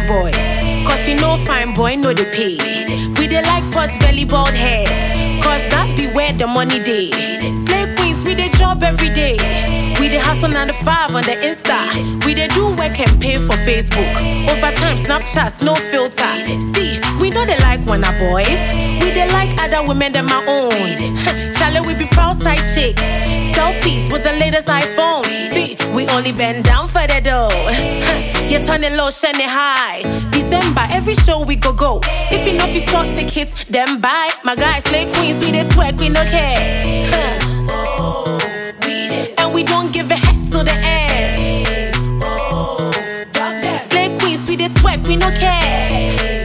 boys. Cause we know fine boy, no they pay. We they like pots, belly, bald head. Cause that be where the money day. Slay queens, we they job every day. We they hustle 9 to 5 on the Insta. We they do work and pay for Facebook. Overtime, Snapchats, no filter. See, we know they like when our boys. We they like other women than my own. Charlie, we be proud side chicks. Selfies with the latest iPhone. See, we only bend down for the dough. You turn it low, shine it high. December, every show we go. If you know if you sort tickets, then buy. My guys, slay queens, we they twerk, we no care. And we don't give a heck till the end. Slay queens, we they twerk, we no care.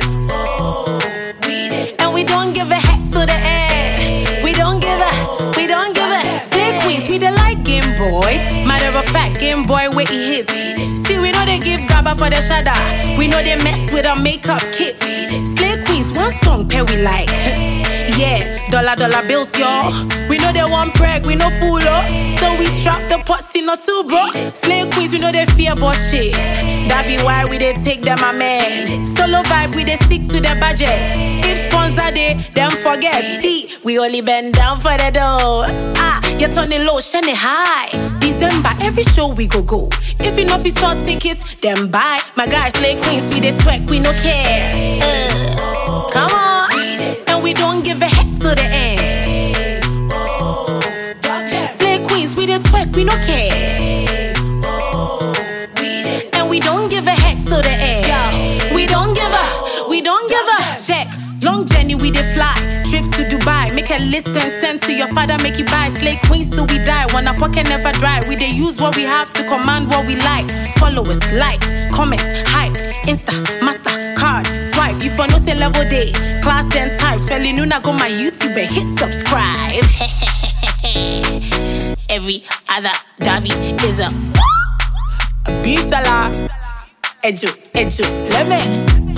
And we don't give a heck till the end. We don't give a. Slay queens, we they like Game Boys. Matter of fact, Game Boy where he hits. See, we know they give grabber for the shada. We know they mess with our makeup kits. Slay queens, one song pair we like. Yeah, dollar bills, y'all. We know they want preg, we no fool, oh. So we strap the potsy, not too, bro. Slay queens, we know they fear boss chicks. That be why we they take them a man. Solo vibe, we they stick to the budget. If sponsor they, then forget. See, we only bend down for the dough. You turn it low, shine it high. December, every show we go. If you know if you sort tickets, then buy. My guys, slay queens, we they twerk, we no care. Come on. And we don't give a heck till the end. Slay queens, we the twerk, we no care. And we don't give a heck till the end. We don't give a check. Long journey, we dey fly. Trips to Dubai, make a list and send to your father, make you buy. Slay queens till we die. Wanna pocket never dry. We dey use what we have to command what we like. Follow us, like, comments, hype, Insta, master, card, swipe. You for no say level day, class then type. Felly Nuna go my YouTube and hit subscribe. Every other Davi is a beast. Eju, let me.